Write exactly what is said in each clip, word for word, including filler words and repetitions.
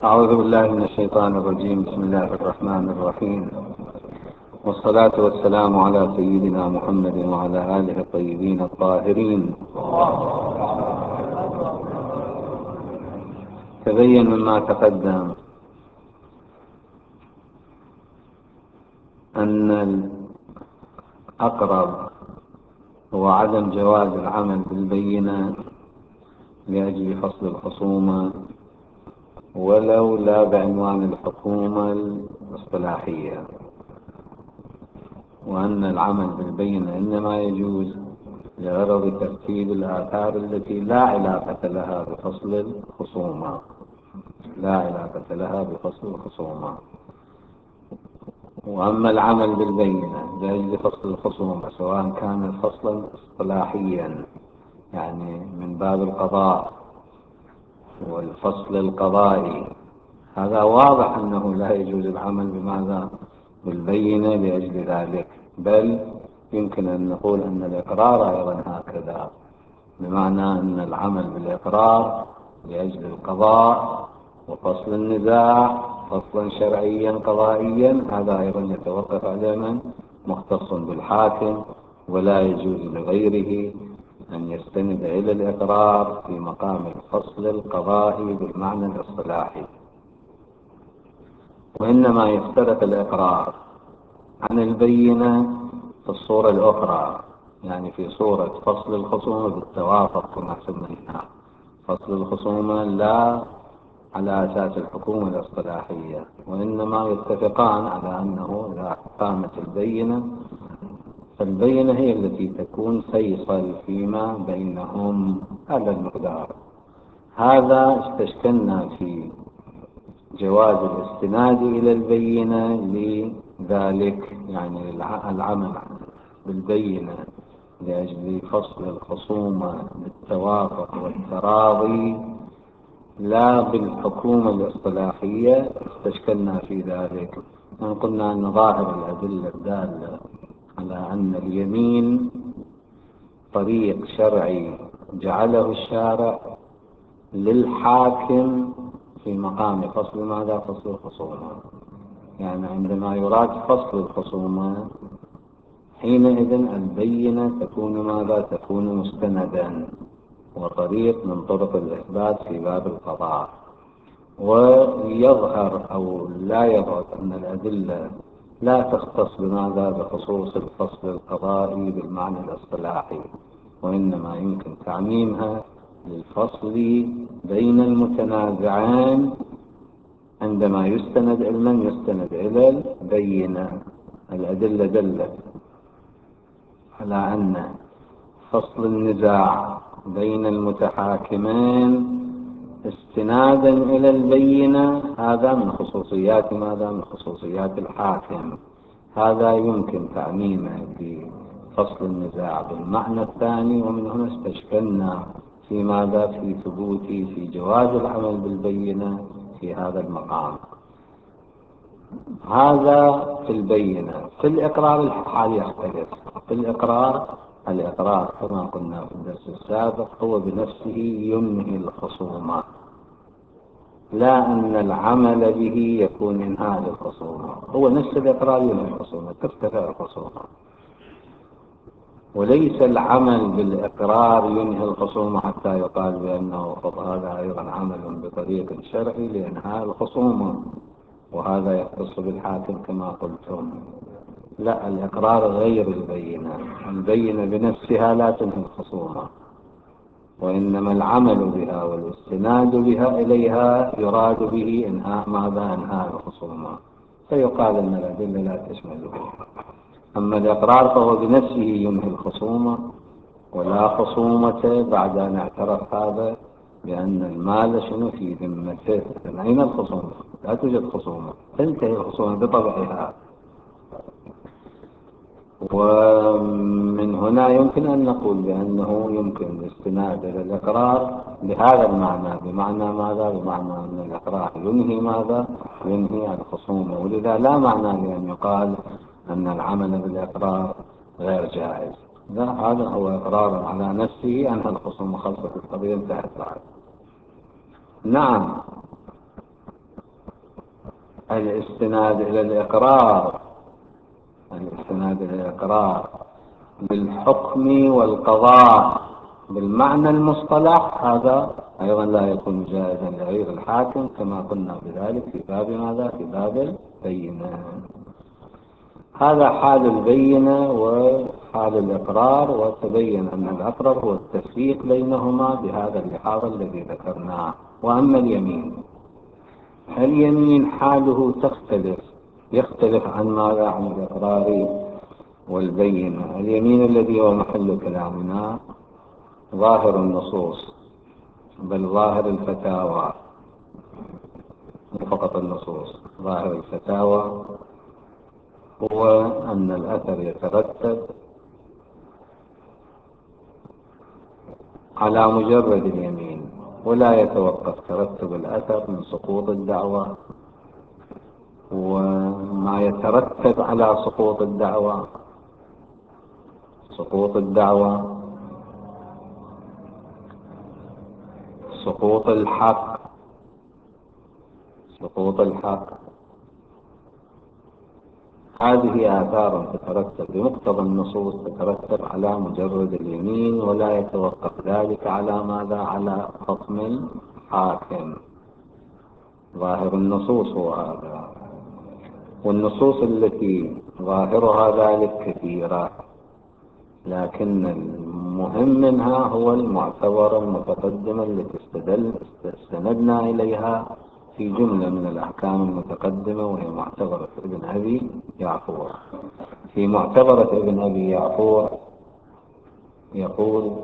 أعوذ بالله من الشيطان الرجيم. بسم الله الرحمن الرحيم، والصلاة والسلام على سيدنا محمد وعلى آله الطيبين الطاهرين. تبين مما تقدم أن الأقرب هو عدم جواز العمل بالبينة لأجل فصل الخصومة، ولو لا بعنوان الحكومة الاصطلاحية، وأن العمل بالبينة إنما يجوز لغرض ترتيب الآثار التي لا علاقة لها بفصل الخصومة لا علاقة لها بفصل الخصومة. وأما العمل بالبينة لأجل فصل الخصومة، سواء كان فصلا اصطلاحيا يعني من باب القضاء والفصل القضائي، هذا واضح أنه لا يجوز العمل بماذا؟ بالبينة لأجل ذلك، بل يمكن أن نقول أن الإقرار أيضا هكذا، بمعنى أن العمل بالإقرار لأجل القضاء وفصل النزاع فصلا شرعيا قضائيا، هذا أيضا يتوقف على من مختص بالحاكم، ولا يجوز لغيره أن يستند إلى الإقرار في مقام الفصل القضائي بالمعنى الاصطلاحي. وإنما يفترق الإقرار عن البينة في الصورة الأخرى، يعني في صورة فصل الخصومة بالتوافق كما سميناها، فصل الخصومة لا على أساس الحكومة الاصطلاحية، وإنما يتفقان على أنه إذا قامت البينة فالبينة هي التي تكون فيصل فيما بينهم. هذا المقدار. هذا استشكلنا في جواز الاستناد إلى البينة لذلك، يعني العمل بالبينة لأجل فصل الخصومة بالتوافق والتراضي لا بالحكومة الاصطلاحية. استشكلنا في ذلك أن قلنا أن ظاهر الأدلة الدالة على أن اليمين طريق شرعي جعله الشارع للحاكم في مقام فصل ماذا؟ فصل الخصومة. يعني عندما يراد فصل الخصومة حينئذ البينة تكون ماذا؟ تكون مستندا وطريق من طرق الإثبات في باب القضاء. ويظهر أو لا يظهر أن الأدلة لا تختص بماذا؟ بخصوص الفصل القضائي بالمعنى الاصطلاحي، وإنما يمكن تعميمها للفصل بين المتنازعين عندما يستند إلى من؟ يستند إلى البينة. الأدلة دلت على أن فصل النزاع بين المتحاكمين استنادا إلى البينة هذا من خصوصيات ماذا؟ من خصوصيات الحاكم. هذا يمكن تعميمه في فصل النزاع بالمعنى الثاني، ومن هنا استشكلنا في ماذا؟ في ثبوت في جواز العمل بالبينة في هذا المقام. هذا في البينة. في الإقرار الحال يختلف. في الإقرار الإقرار كما قلنا في الدرس السابق هو بنفسه ينهي الخصومة، لا أن العمل به يكون إنهاء للخصومة. هو نفس الإقرار ينهي الخصومة، ترتفع الخصومة، وليس العمل بالإقرار ينهي الخصومة حتى يقال بأنه هذا أيضا عمل بطريق شرعي لإنهاء الخصومة، وهذا يختص بالحاكم كما قلتم. لا، الإقرار غير البينة. البينة بنفسها لا تنهي الخصومة، وإنما العمل بها والاستناد بها إليها يراد به إنهاء ماذا؟ إنهاء الخصومة، فيقال أن الأدلة لا تشمله. أما الإقرار فهو بنفسه ينهي الخصومة، ولا خصومة بعد أن اعترف هذا بأن المال شنو في ذمته. أين الخصومة؟ لا توجد خصومة، تنتهي الخصومة بطبعها. ومن هنا يمكن أن نقول بأنه يمكن الاستناد إلى الإقرار بهذا المعنى، بمعنى ماذا؟ بمعنى أن الإقرار ينهي ماذا؟ ينهي الخصومة، ولذا لا معنى لأن يقال أن العمل بالإقرار غير جائز. لا، هذا هو إقرار على نفسه أنهى الخصومة، خلصت القضية، انتهت بعد. نعم، الاستناد إلى الإقرار الاستناد إلى الإقرار بالحكم والقضاء بالمعنى المصطلح، هذا أيضا لا يكون جائزا لغير الحاكم، كما قلنا بذلك في باب ماذا؟ في باب البينة. هذا حال البينة وحال الإقرار، وتبين أن الأقرب هو التفريق بينهما بهذا اللحاظ الذي ذكرناه. وأما اليمين، اليمين حاله تختلف يختلف عن ماذا؟ عن الإقرار والبينة. اليمين الذي هو محل كلامنا ظاهر النصوص، بل ظاهر الفتاوى، فقط النصوص، ظاهر الفتاوى هو أن الأثر يترتب على مجرد اليمين، ولا يتوقف ترتب الأثر من سقوط الدعوة، وما يترتب على سقوط الدعوة سقوط الدعوة سقوط الحق سقوط الحق هذه آثار تترتب بمقتضى النصوص، تترتب على مجرد اليمين، ولا يتوقف ذلك على ماذا؟ على حكم الحاكم. ظاهر النصوص هو هذا، والنصوص التي ظاهرها ذلك كثيرة، لكن المهم منها هو المعتبر المتقدمة التي استدل استندنا إليها في جملة من الأحكام المتقدمة، وهي معتبرة ابن أبي يعفور. في معتبرة ابن أبي يعفور يقول: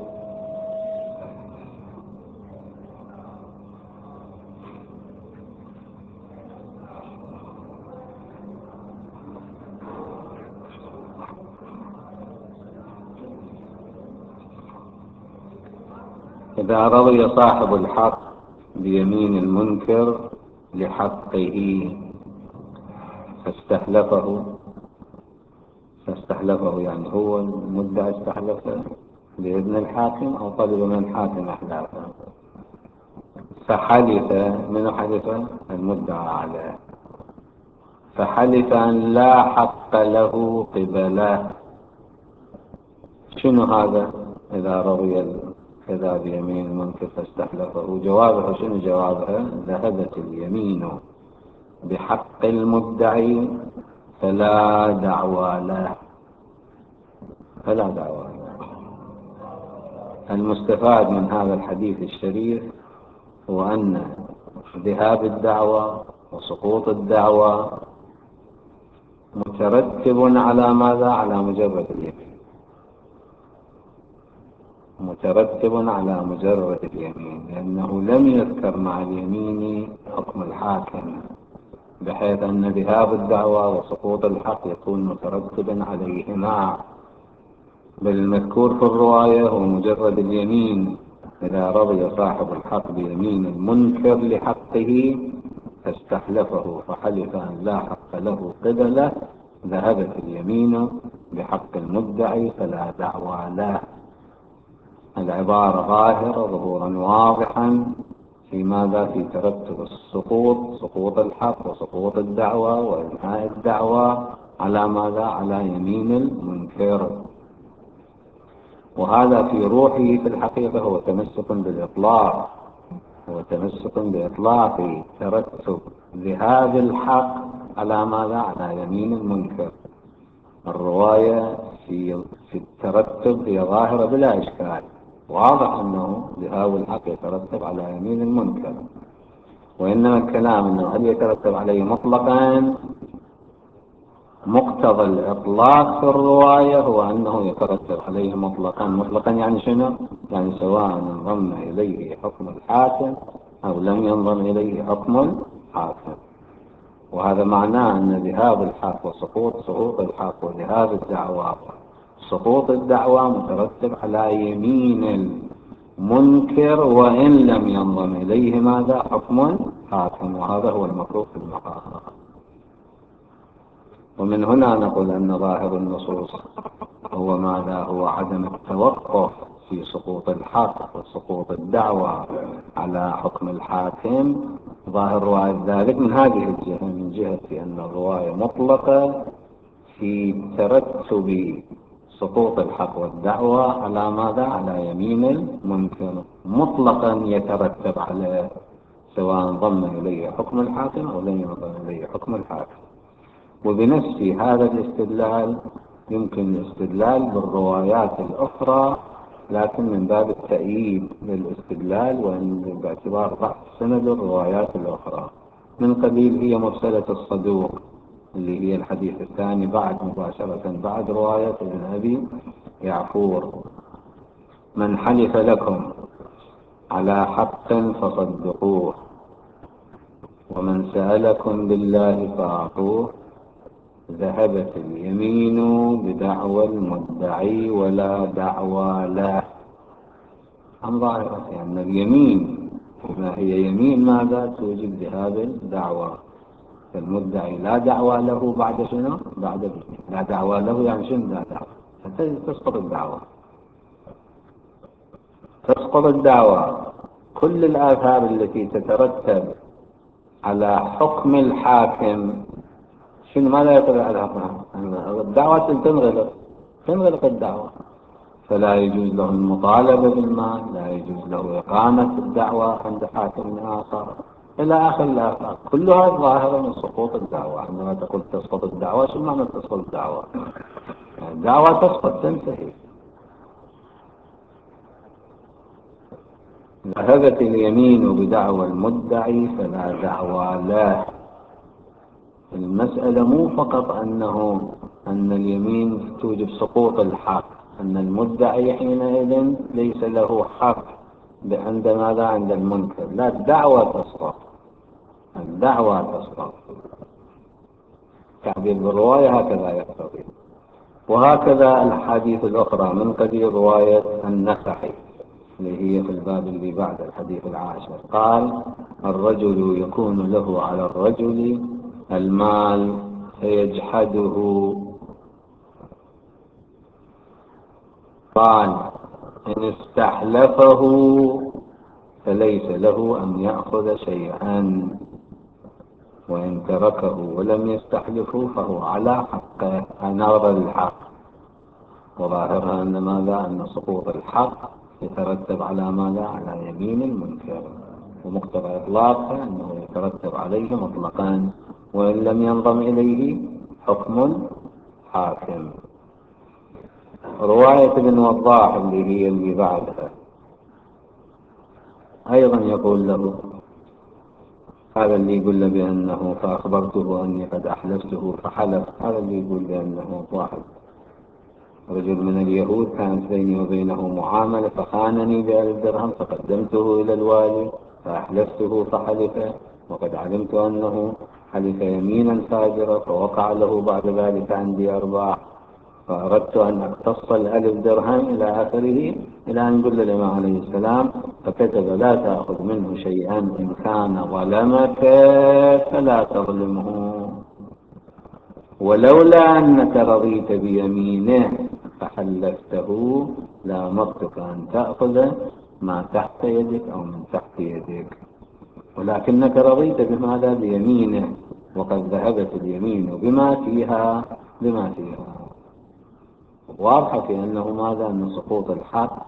إذا رضي صاحب الحق بيمين المنكر لحقه فاستحلفه فاستحلفه يعني هو المدعي استحلفه بإذن الحاكم أو طلب من الحاكم إحلافه، فحلف من حلف المدعى عليه، فحلف أن لا حق له قبله. شنو هذا؟ إذا رضي كذا بيمين المنكر فاستحلفه، جوابه شنو جوابها؟ ذهبت اليمين بحق المدعي فلا دعوى له فلا دعوى له. المستفاد من هذا الحديث الشريف هو أن ذهاب الدعوة وسقوط الدعوة مترتب على ماذا؟ على مجرد اليمين، مترتب على مجرد اليمين، لأنه لم يذكر مع اليمين حكم الحاكم، بحيث أن ذهاب الدعوة وسقوط الحق يكون مترتبا عليهما. بل المذكور في الرواية هو مجرد اليمين. إذا رضي صاحب الحق بيمين المنكر لحقه فاستحلفه فحلف أن لا حق له قبله، ذهبت اليمين بحق المدعي فلا دعوى له. العبارة ظاهرة ظهورا واضحا في ماذا؟ في ترتب السقوط، سقوط الحق وسقوط الدعوة وإنهاء الدعوة على ماذا؟ على يمين المنكر. وهذا في روحه في الحقيقة هو تمسك بالإطلاق، هو تمسك بإطلاق ترتب ذهاب الحق على ماذا؟ على يمين المنكر. الرواية في في الترتب هي ظاهرة بلا إشكال، واضح أنه ذهاب الحق يترتب على يمين المنكر، وإنما الكلام أنه هل يترتب عليه مطلقا؟ مقتضى الإطلاق في الرواية هو أنه يترتب عليه مطلقا. مطلقا يعني شنو؟ يعني سواء انضم إليه حكم الحاكم أو لم ينضم إليه حكم الحاكم. وهذا معناه أن ذهاب الحق وسقوط سقوط الحق وذهاب الدعوة سقوط الدعوة مترتب على يمين المنكر وإن لم ينضم إليه ماذا؟ حكم الحاكم. وهذا هو المطلوب في المقام. ومن هنا نقول أن ظاهر النصوص هو ماذا؟ هو عدم التوقف في سقوط الحق وسقوط الدعوة على حكم الحاكم، ظاهر رواية ذلك من هذه الجهة، من جهة أن الرواية مطلقة في ترتب سقوط الحق والدعوة على ماذا؟ على يمين المنكر، مطلقا يترتب على، سواء ضم إليه حكم الحاكم أو لم يضم إليه حكم الحاكم. وبنفس هذا الاستدلال يمكن الاستدلال بالروايات الأخرى، لكن من باب التأييد للاستدلال وأن باعتبار ضعف سند الروايات الأخرى. من قبيل هي مرسلة الصدوق اللي هي الحديث الثاني بعد مباشرة بعد رواية ابن أبي يعفور: من حلف لكم على حق فصدقوه، ومن سألكم بالله فأعطوه، ذهبت اليمين بدعوى المدعي ولا دعوى له. عن ظاهرة أن يعني اليمين ما هي يمين ماذا؟ توجب ذهاب الدعوى. المدعي لا دعوى له بعد شنو؟ بعد لا دعوى له يعني شنو لا دعوى؟ حتى تسقط الدعوة، تسقط الدعوة. كل الآثار التي تترتب على حكم الحاكم شنو؟ ما لا يقدر على حكمها الدعوة، تنغلق تنغلق الدعوة، فلا يجوز له المطالبة بالمال، لا يجوز له إقامة الدعوة عند حاكم آخر، إلى آخر الآثار. كلها ظاهرة من سقوط الدعوة. عندما تقول تسقط الدعوة، شو معنى تسقط الدعوة؟ الدعوة تسقط، تنتهي. ذهبت اليمين بدعوى المدعي فلا دعوى له. المسألة مو فقط أنه أن اليمين توجب سقوط الحق، أن المدعي حينئذ ليس له حق عند ماذا؟ عند المنكر. لا، الدعوة تسقط، الدعوة تسقط. تعبير بالرواية هكذا يقتضي. وهكذا الحديث الأخرى من قبيل رواية النخعي اللي هي في الباب اللي بعد الحديث العاشر، قال: الرجل يكون له على الرجل المال فيجحده، قال: إن استحلفه فليس له أن يأخذ شيئا، وإن تركه ولم يستحلفه فهو على حقه، نظر الحق. وظاهرها أن ماذا؟ أن سقوط الحق يترتب على ماذا؟ على يمين المنكر، ومقتضى إطلاقها أنه يترتب عليه مطلقا وإن لم ينضم إليه حكم حاكم. رواية ابن وضاح اللي هي اللي بعدها أيضا يقول له هذا اللي يقول له بأنه فأخبرته أني قد أحلفته فحلف، هذا اللي يقول بأنه واحد رجل من اليهود كانت بيني وبينه معاملة فخانني بألف درهم فقدمته إلى الوالي فأحلفته فحلف، وقد علمت أنه حلف يمينا فاجرة فوقع له بعد ذلك عندي أرباح، فأردت أن أقتص الألف درهم إلى آخره، إلى أن قل الإمام عليه السلام فكتب: لا تأخذ منه شيئا إن كان ظلمك فلا تظلمه، ولولا أنك رضيت بيمينه فحلفته لأمرتك أن تأخذ ما تحت يدك أو من تحت يدك، ولكنك رضيت بماذا؟ بيمينه، وقد ذهبت اليمين بما فيها بما فيها. واضح في أنه ماذا؟ أن سقوط الحق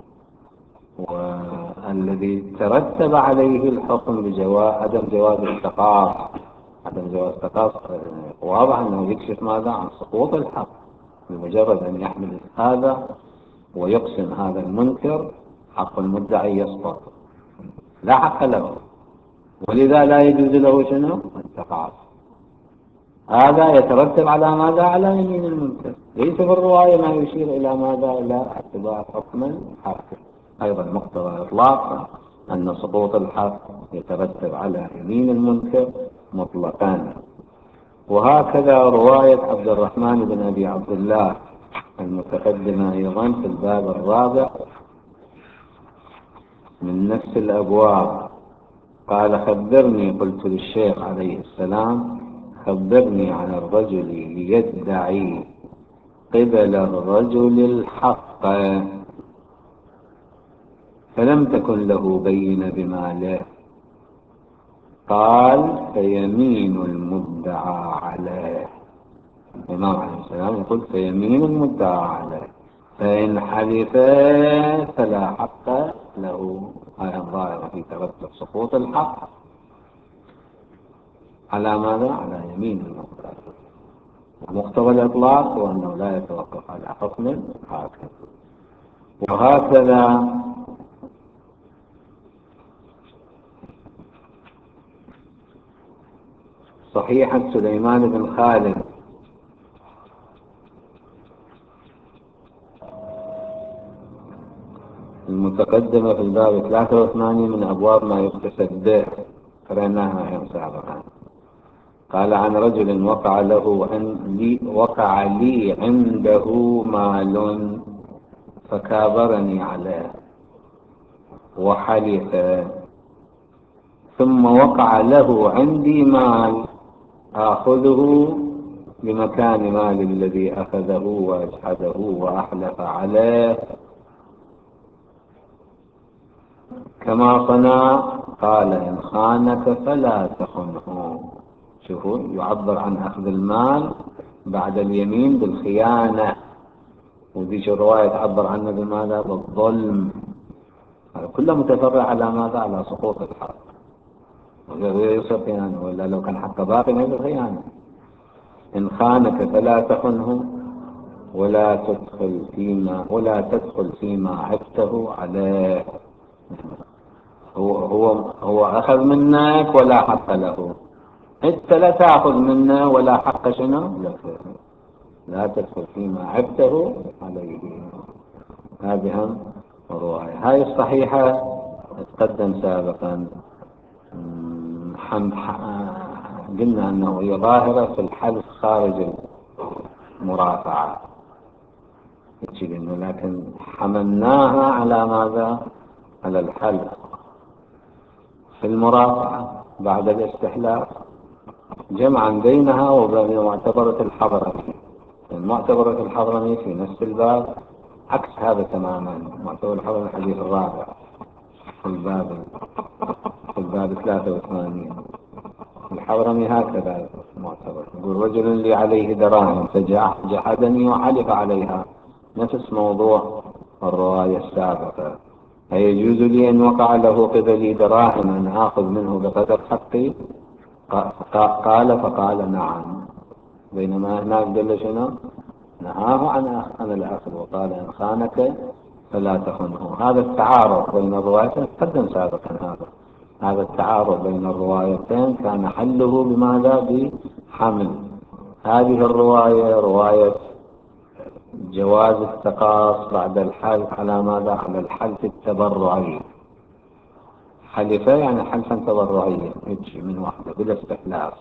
والذي ترتب عليه الحكم بجواز عدم جواز التقاص، عدم جواز التقاص واضح أنه يكشف ماذا؟ عن سقوط الحق، بمجرد أن يحمل هذا ويقسم هذا المنكر حق المدعي يسقط، لا حق له، ولذا لا يجوز له شنو؟ التقاص. هذا يترتب على ماذا؟ على يمين المنكر. ليس في الرواية ما يشير إلى ماذا؟ إلى اعتبار حكم الحاكم. أيضا مقتضى إطلاق أن سقوط الحق يترتب على يمين المنكر مطلقا. وهكذا رواية عبد الرحمن بن أبي عبد الله المتقدمة أيضا في الباب الرابع من نفس الأبواب، قال: خبرني، قلت للشيخ عليه السلام: خبرني عن الرجل ليدعي قبل الرجل الحق فلم تكن له بينة بماله، قال فيمين المدعى عليه. الإمام عليه السلام يقول فيمين المدعى عليه فإن حلف فلا حق له. هاي الظاهرة في ترتب سقوط الحق على ماذا؟ على يمين المدعى. مقتضى الإطلاق هو أنه لا يتوقف على حكم حاكم. وهكذا صحيحة سليمان بن خالد المتقدمة في الباب ثلاثة وثمانين من أبواب ما يغتسل به، قرأناها يوم سابقا. قال عن رجل وقع له أن لي وقع لي عنده مال فكابرني عليه وحلف، ثم وقع له عندي مال آخذه بمكان مال الذي أخذه وأجحده وأحلف عليه كما صنع. قال إن خانك فلا تخنه. شوفوا، يعبر عن أخذ المال بعد اليمين بالخيانة، وذيك الرواية تعبر عنه بماذا؟ بالظلم. هذا كله متفرع على ماذا؟ على سقوط الحق. يصير خيانة، ولا لو كان حق باقي ما يصير خيانة. إن خانك فلا تخنه ولا تدخل فيما ولا تدخل فيما عبته عليه. هو هو هو أخذ منك ولا حق له، أنت لا تأخذ منه ولا حق شنو لك، لا تدخل فيما عبته عليه. هذه هم رواية. هاي الصحيحة تقدم سابقا. حمد قلنا أنه هي ظاهرة في الحلف خارج المرافعة، لكن حملناها على ماذا؟ على الحلف في المرافعة بعد الاستحلال، جمعا بينها وبين معتبرة الحضرمي. المعتبرة الحضرمي في نفس الباب عكس هذا تماما. معتبرة الحضرمي الحديث الرابع في الباب في الباب ثلاثة وثمانين. الحضرمي هكذا معتبر، يقول رجل لي عليه دراهم فجحدني وحلف عليها، نفس موضوع الرواية السابقة. أيجوز لي أن وقع له قبلي دراهم أن آخذ منه بقدر حقي؟ قال فقال نعم. بينما هناك دل شنو؟ نهاه عن عن الأخذ وقال إن خانك فلا تخنه. هذا التعارض بين الروايتين تقدم سابقا. هذا هذا التعارض بين الروايتين كان حله بماذا؟ بحمل هذه الرواية رواية جواز التقاص بعد الحلف على ماذا؟ على الحلف التبرعي. حلفة يعني حلفا تبرعيا يجي من وحده بلا استحلاف.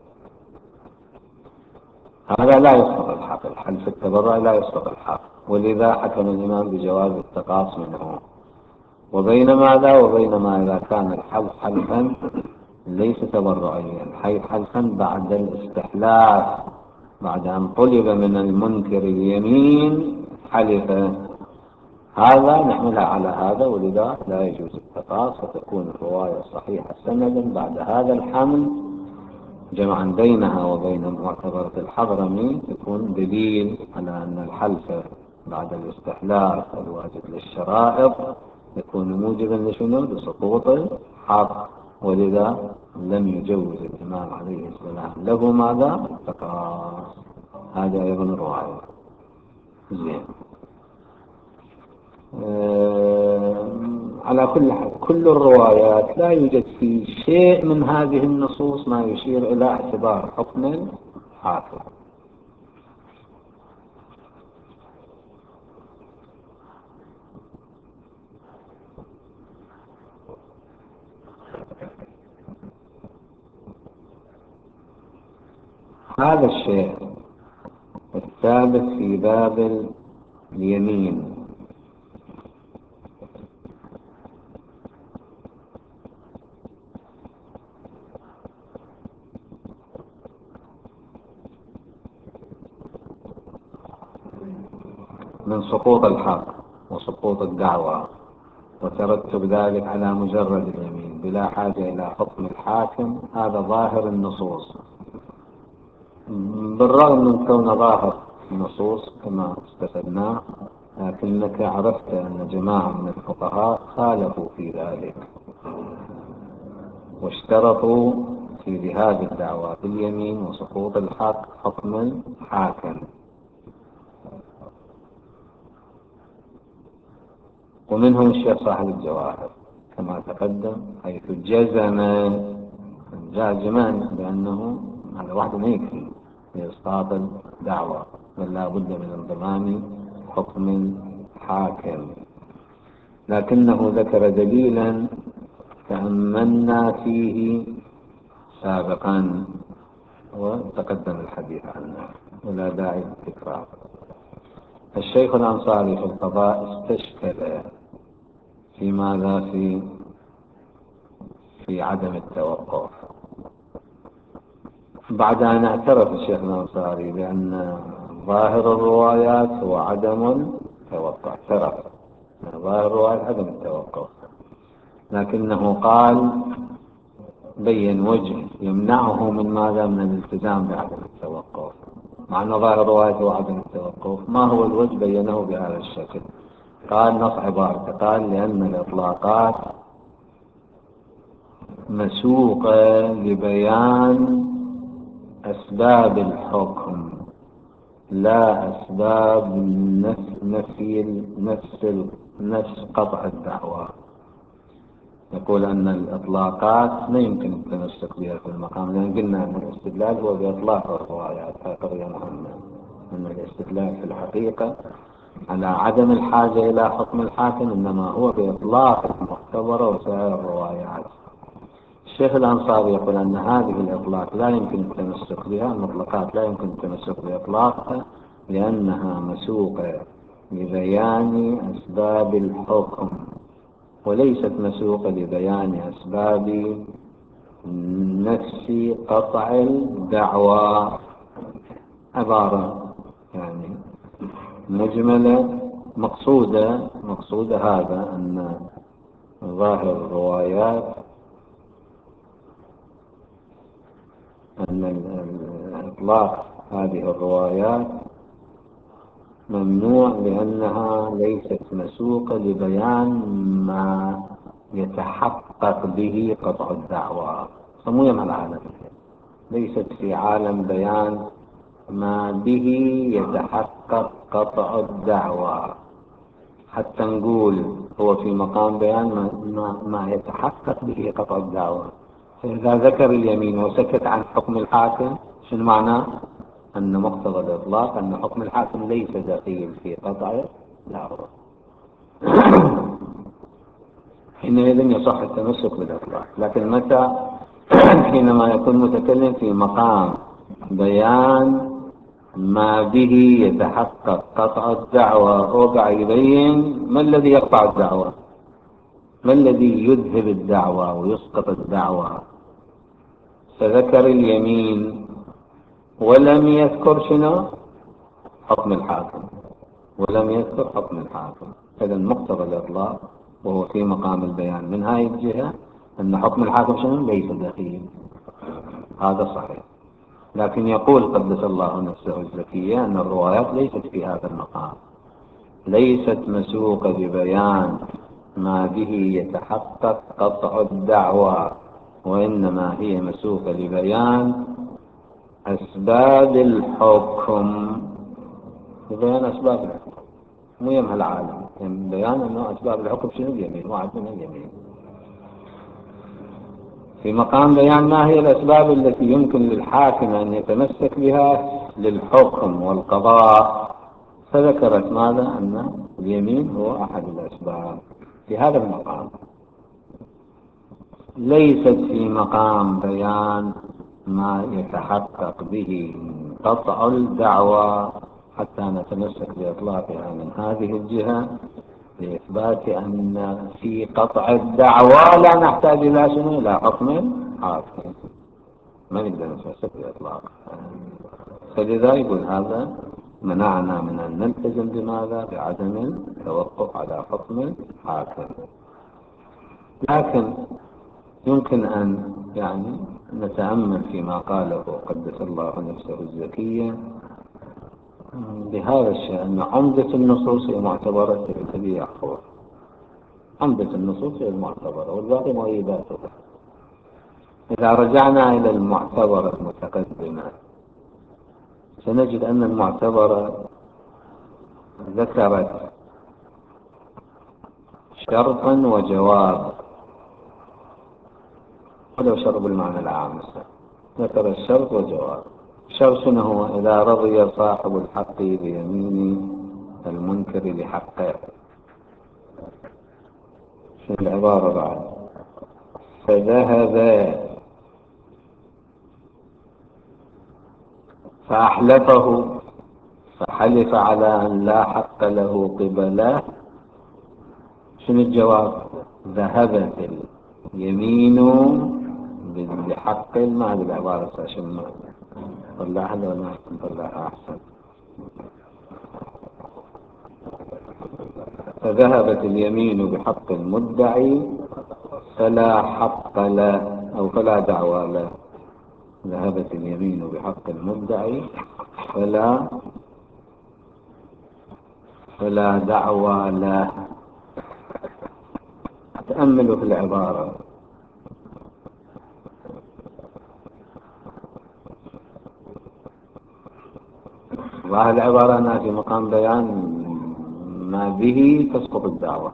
هذا لا يسقط الحق، الحلف التبرعي لا يسقط الحق، ولذا حكم الإمام بجواز التقاص منه. وبين ماذا؟ وبين ما إذا كان الحلف حلفا ليس تبرعيا، حي حلفا بعد الاستحلاف، بعد أن طلب من المنكر اليمين حلف، هذا نحملها على هذا، ولذا لا يجوز التقاص، فتكون الرواية الصحيحة سندا بعد هذا الحمل جمعا بينها وبين معتبرة الحضرمي، يكون دليل على أن الحلف بعد الاستحلال الواجب للشرائط يكون موجبا لشنو؟ لسقوط الحق، ولذا لم يجوز الإمام عليه السلام له ماذا؟ التقاص. هذا أيضا رواية زين. آه على كل حال كل الروايات لا يوجد في شيء من هذه النصوص ما يشير إلى اعتبار حكم حاكم. هذا الشيء الثابت في باب اليمين من سقوط الحق وسقوط الدعوة وترتب ذلك على مجرد اليمين، بلا حاجة إلى حكم الحاكم هذا ظاهر النصوص، بالرغم من كون ظاهر النصوص كما استفدنا، لكنك عرفت أن جماعة من الفقهاء خالفوا في ذلك واشترطوا في ذهاب الدعوى باليمين وسقوط الحق حكم الحاكم. ومنهم الشيخ صاحب الجواهر كما تقدم، حيث جزم جازما بأنه هذا وحده ما يكفي لإسقاط الدعوة، بل لا بد من انضمام حكم حاكم. لكنه ذكر دليلا تأملنا فيه سابقا وتقدم الحديث عنه ولا داعي للتكرار. الشيخ الأنصاري في القضاء استشكل في ماذا في في عدم التوقف، بعد أن اعترف الشيخ الأنصاري بأن ظاهر الروايات هو عدم التوقف، اعترف ظاهر الروايات عدم التوقف، لكنه قال بين وجه يمنعه من ماذا؟ من الالتزام بعدم التوقف، مع أن ظاهر الروايات هو عدم التوقف. ما هو الوجه؟ بينه بهذا الشكل، قال نص عبارته، قال لأن الإطلاقات مسوقة لبيان أسباب الحكم لا أسباب نفي نفس نفس قطع الدعوة. يقول أن الإطلاقات ما يمكن التمسك بها في المقام، لأن قلنا أن الاستدلال هو بإطلاق الروايات، هذه قضية مهمة، أن الاستدلال في الحقيقة على عدم الحاجة إلى حكم الحاكم إنما هو بإطلاق المعتبرة وسائر الروايات. الشيخ الأنصاري يقول أن هذه الإطلاق لا يمكن التمسك بها، المطلقات لا يمكن التمسك بإطلاقها لأنها مسوقة لبيان أسباب الحكم وليست مسوقة لبيان أسباب نفس قطع الدعوى. عبارة يعني مجملة مقصودة مقصودة هذا أن ظاهر الروايات أن إطلاق هذه الروايات ممنوع لأنها ليست مسوقة لبيان ما يتحقق به قطع الدعوة. سموها مع العالم ليست في عالم بيان ما به يتحقق قطع الدعوة، حتى نقول هو في مقام بيان ما, ما يتحقق به قطع الدعوة. فإذا ذكر اليمين وسكت عن حكم الحاكم شنو معناه؟ أن مقتضى الإطلاق أن حكم الحاكم ليس دخيل في قطع الدعوة. حينئذ يصح التمسك بالإطلاق. لكن متى؟ حينما يكون متكلم في مقام بيان ما به يتحقق قطع الدعوة، وقع يبين ما الذي يقطع الدعوة، ما الذي يذهب الدعوة ويسقط الدعوة، فذكر اليمين ولم يذكر شنو؟ حكم الحاكم، ولم يذكر حكم الحاكم. إذا مقتضى الإطلاق وهو في مقام البيان من هذه الجهة أن حكم الحاكم شنو؟ ليس دخيل، هذا صحيح. لكن يقول قدس الله نفسه الزكية أن الروايات ليست في هذا المقام، ليست مسوقة ببيان ما به يتحقق قطع الدعوة، وإنما هي مسوقة لبيان أسباب الحكم، بيان أسباب الحكم مو يمها العالم، يعني بيان أنه أسباب الحكم شنو؟ اليمين، واحد من اليمين. في مقام بيان ما هي الأسباب التي يمكن للحاكم أن يتمسك بها للحكم والقضاء، فذكرت ماذا؟ أن اليمين هو أحد الأسباب في هذا المقام، ليست في مقام بيان ما يتحقق به قطع الدعوة حتى نتمسك بإطلاقها من هذه الجهة لإثبات أن في قطع الدعوة لا نحتاج إلى شنو؟ إلى حكم حاكم، ما نقدر نتمسك بإطلاق. فلذا يقول هذا منعنا من أن نلتزم بماذا؟ بعدم التوقف على حكم حاكم. لكن يمكن أن يعني نتأمل فيما قاله قدس الله نفسه الزكية بهذا الشيء، أن عمدة النصوص المعتبرة في أبي يعقوب، عمدة النصوص المعتبرة والباقي مؤيداته. إذا رجعنا إلى المعتبرة المتقدمة سنجد أن المعتبرة ذكرت شرطا وجواب، ولو شرط بالمعنى العام، ذكر الشرط وجواب. الشرط شنو هو؟ إذا رضي صاحب الحق بيمين المنكر بحقه. في العبارة بعد فذهب فأحلفه فحلف على أن لا حق له قبله. شنو الجواب؟ ذهبت اليمين بحق، ما هذه العبارة شنو طلعها ولا نطلعها أحسن؟ فذهبت اليمين بحق المدعي فلا حق له أو فلا دعوى له. ذهبت اليمين بحق المدعي فلا فلا دعوى له. تأملوا في العبارة، ظاهر العبارة أنها في مقام بيان ما به تسقط الدعوة.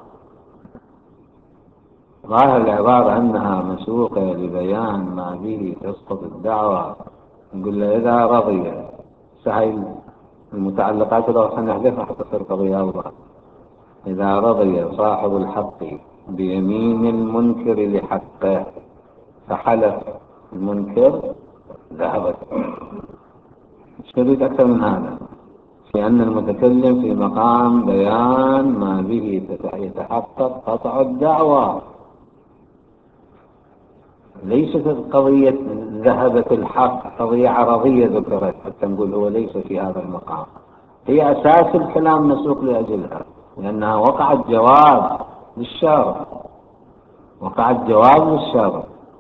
ظاهر العبارة أنها مسوقة لبيان ما به تسقط الدعوة. نقول له إذا رضي سهل المتعلقات لو سنحذفها حتى تصير قضية أوضح. إذا رضي صاحب الحق بيمين المنكر لحقه فحلف المنكر ذهبت. ايش نريد أكثر من هذا؟ لأن المتكلم في مقام بيان ما به يتحقق قطع الدعوة، ليست القضية ذهبت الحق قضية عرضية ذكرت حتى نقول هو ليس في هذا المقام. هي أساس الكلام مسوق لأجلها، لأنها وقعت جواب للشارع، وقعت جواب للشارع،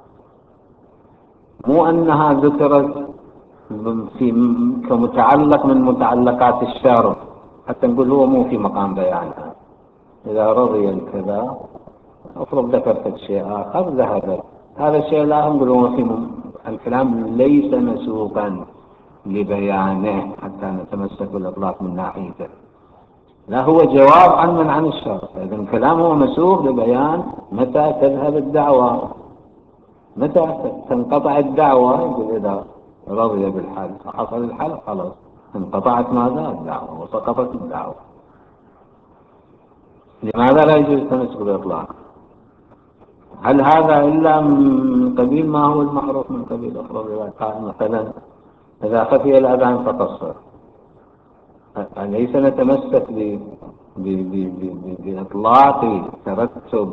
مو أنها ذكرت في كمتعلق من متعلقات الشارع حتى نقول هو مو في مقام بيانها. إذا رضي الكذا أفرض ذكرت شيء آخر ذهب هذا الشيء لا نقول هو في الكلام ليس مسوقا لبيانه حتى نتمسك بالإطلاق من ناحيته، لا هو جواب عن من عن الشرع. إذا الكلام هو مسوق لبيان متى تذهب الدعوة، متى تنقطع الدعوة. يقول إذا رضي بالحل فحصل الحل خلاص انقطعت ماذا الدعوة وسقطت الدعوة. لماذا لا يجوز التمسك بالإطلاق؟ هل هذا إلا من قبيل ما هو المعروف من قبيل أفراد؟ إذا قال مثلا إذا خفي الأذان فقصر، أليس نتمسك بإطلاق ترتب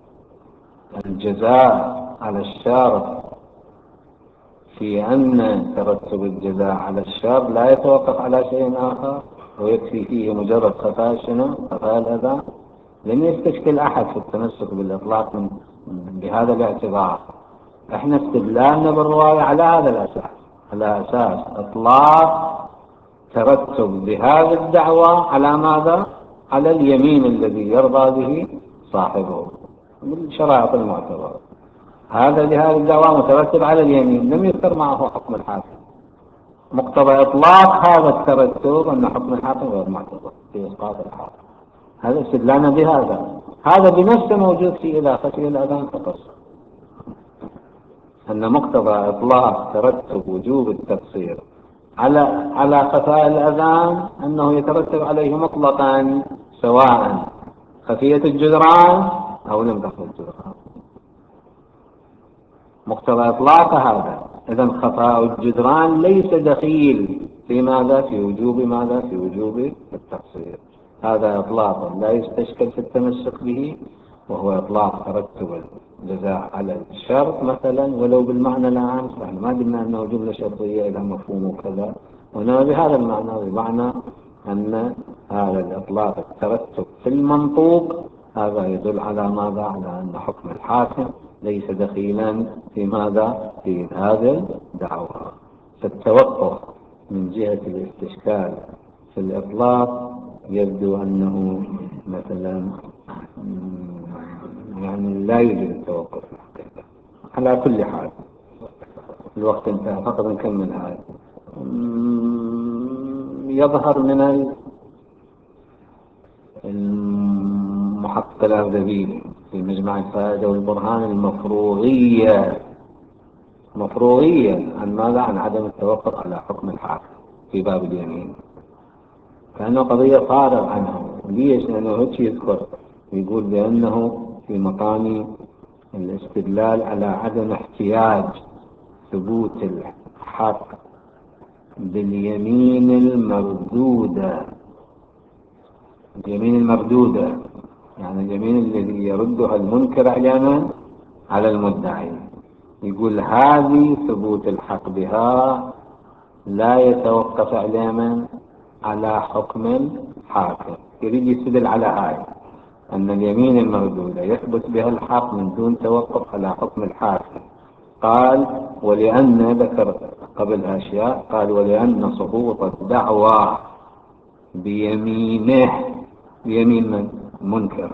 الجزاء على الشارع في أن ترتب الجزاء على الشر لا يتوقف على شيء آخر ويكفي فيه مجرد خفاء شنو؟ خفاء الأذى؟ لم يستشكل أحد في التمسك بالإطلاق من بهذا الاعتبار. احنا استدلالنا بالرواية على هذا الأساس، على أساس إطلاق ترتب بهذه الدعوة على ماذا؟ على اليمين الذي يرضى به صاحبه بالشرائط المعتبرة. هذا لهذه الدعوة مترتب على اليمين، لم يذكر معه حكم الحاكم. مقتضى إطلاق هذا الترتب أن حكم الحاكم غير معتبر في إسقاط الحاكم. هذا استدلالنا بهذا. هذا بنفسه موجود في إذا خفي الأذان فقط، أن مقتضى إطلاق ترتب وجوب التقصير على على خفاء الأذان أنه يترتب عليه مطلقا سواء خفية الجدران أو لم تخفي الجدران. مقتضى إطلاق هذا. إذا خفاء الجدران ليس دخيل في ماذا؟ في وجوب ماذا؟ في وجوب التقصير. هذا إطلاق لا يستشكل في التمسك به، وهو إطلاق ترتب الجزاء على الشرط مثلا ولو بالمعنى العام. يعني ما قلنا أنه جملة شرطية إلى مفهوم كذا، وإنما بهذا المعنى، بمعنى أن هذا الإطلاق الترتب في المنطوق هذا يدل على ماذا؟ على أن حكم الحاكم ليس دخيلا في ماذا؟ في هذه الدعوة. فالتوقف من جهة الاستشكال في الإطلاق يبدو أنه مثلا يعني لا يوجد التوقف على كل حال. الوقت انتهى، فقط نكمل هذا. يظهر من المحقق الأردبيلي في مجمع الفائدة والبرهان المفروغية مفروغية عن ماذا؟ عن عدم التوقف على حكم الحاكم في باب اليمين، كأنه قضية فارغ عنها. ليش؟ لأنه هيك يذكر، يقول بأنه في مقام الاستدلال على عدم احتياج ثبوت الحق باليمين المردودة. اليمين المردودة يعني اليمين الذي يردها المنكر على من؟ على المدعي. يقول هذه ثبوت الحق بها لا يتوقف على من؟ على حكم الحاكم. يريد يستدل على هاي أن اليمين المردودة يثبت بها الحق من دون توقف على حكم الحاكم. قال ولأن، ذكر قبل أشياء، قال ولأن سقوط الدعوى بيمينه، بيمين من؟ منكر،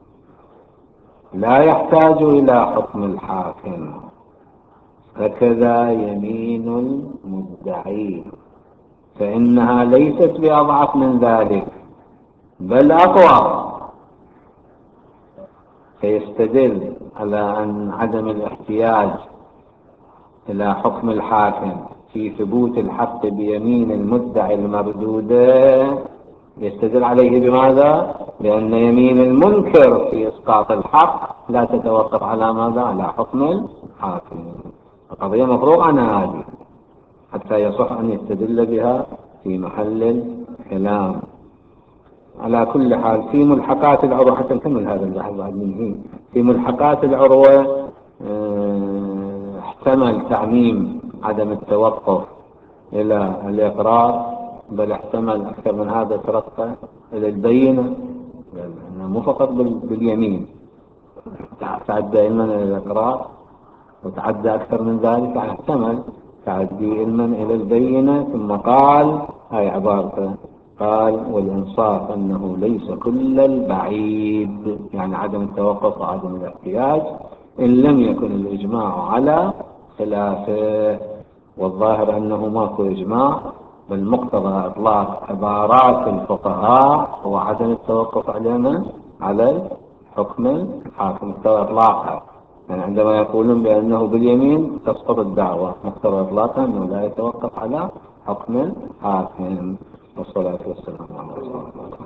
لا يحتاج إلى حكم الحاكم، هكذا يمين المدعي فإنها ليست بأضعف من ذلك بل أقوى. فيستدل على أن عدم الاحتياج إلى حكم الحاكم في ثبوت الحق بيمين المدعي المردودة، يستدل عليه بماذا؟ بأن يمين المنكر في إسقاط الحق لا تتوقف على ماذا؟ على حكم الحاكم. القضية مفروغ عنها هذه حتى يصح أن يستدل بها في محل الكلام. على كل حال في ملحقات العروة، حتى نكمل هذا البحث بعد منه، في ملحقات العروة اه احتمل تعميم عدم التوقف إلى الإقرار، بل احتمل أكثر من هذا، ترقى إلى البينة، مو فقط باليمين، تعدى علما إلى الإقرار وتعدى أكثر من ذلك، احتمل تعدي علما إلى البينة. ثم قال هاي عبارته، قال والإنصاف أنه ليس كل البعيد، يعني عدم التوقف وعدم الاحتياج، إن لم يكن الإجماع على خلافه. والظاهر أنه ماكو إجماع، بل مقتضى إطلاق عبارات الفقهاء هو عدم التوقف علينا على حكم الحاكم، مقتضى إطلاقها. يعني عندما يقولون بأنه باليمين تسقط الدعوة، مقتضى إطلاقها أنه لا يتوقف على حكم الحاكم. والصلاة والسلام على رسول الله.